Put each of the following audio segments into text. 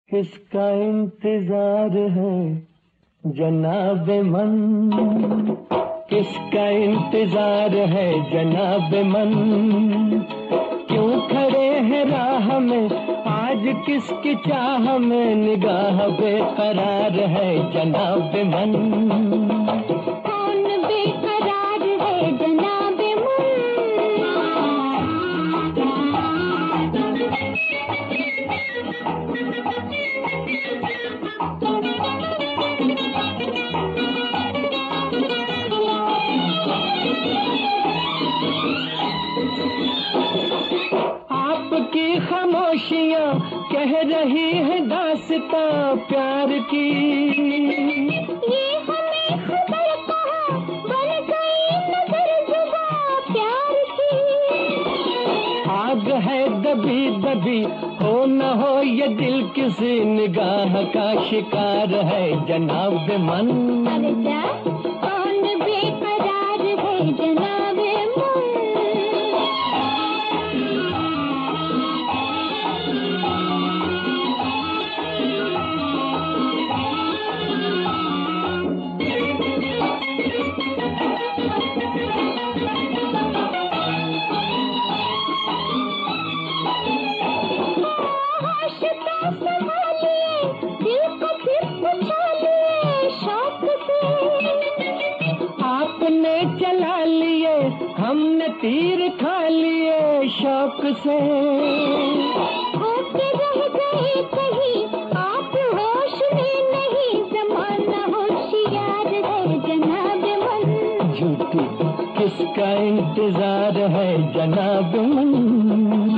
किसका इंतजार है जनाब मन, किसका इंतजार है जनाब मन, क्यों खड़े हैं राह में आज किसकी चाह में, निगाह बेकरार है जनाब मन। कौन बेकरार है जनाब मन। आपकी खामोशियां कह रही है दास्तां प्यार की, ये हमें खबर कहाँ बन गई नजर जुबां प्यार की। आग है दबी दबी हो न हो ये दिल किसी निगाह का शिकार है जनाब मन। कौन बेकरार है जनाब मन। आपने चला लिए हमने तीर खा लिए शौक से, होके रह गए कहीं आप होश में नहीं, जमाना होशियार है जनाब मन। झूठी किसका इंतजार है जनाब मन।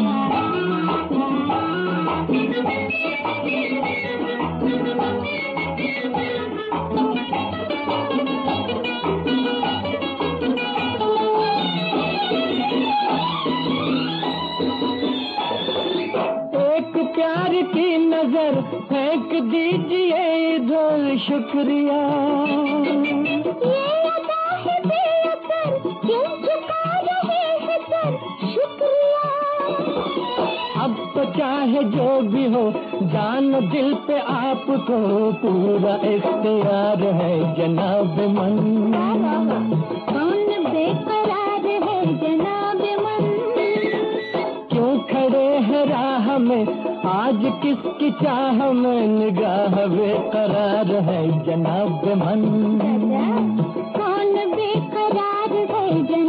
प्यार की नजर फेंक दीजिए इधर शुक्रिया, ये अदा है बेअसर क्यों झुका रहे हैं सर शुक्रिया। अब तो चाहे जो भी हो जान दिल पे आपको पूरा इख्तियार है जनाब मन। कौन बेकरार है जनाब मन। क्यों खड़े हैं राह में आज किसकी चाह में, निगाह बेकरार है जनाब मन। कौन बेकरार है जनाब